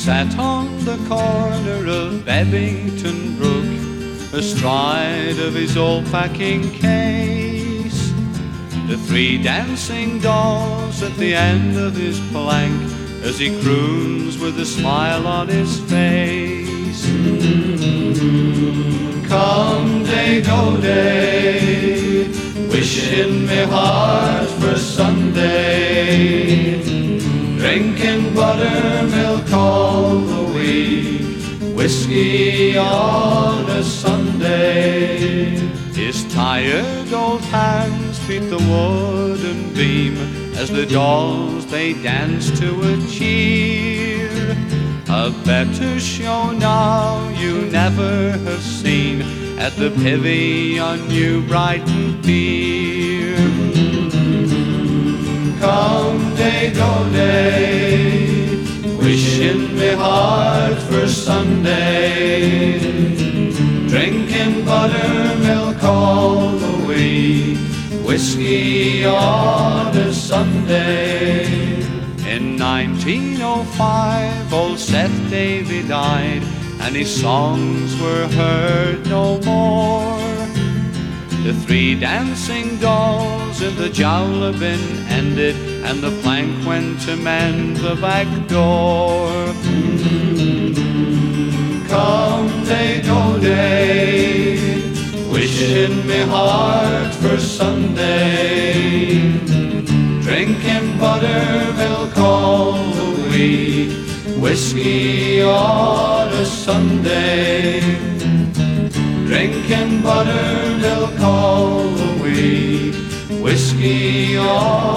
sat on the corner of Bebington Brook, astride of his old packing case. The three dancing dolls at the end of his plank, as he croons with a smile on his face. Come day, go day, wishing me heart for Sunday, drinking buttermilk all the week, whiskey on a Sunday. His tired old hands beat the wooden beam as the dolls they dance to a cheer. A better show now you never have seen at the Pavilion, New Brighton Pier. Come day, go day, wishing me heart for Sunday, drinking buttermilk all the week, whiskey on a Sunday. In 1905 old Seth Davy died, and his songs were heard no more. The three dancing dolls in the Jowl bin ended, and the plank went to mend the back door. Come day, go day, wishing me heart for Sunday, drinking buttermilk all the week, whiskey on a Sunday, drinking buttermilk all the week, whiskey on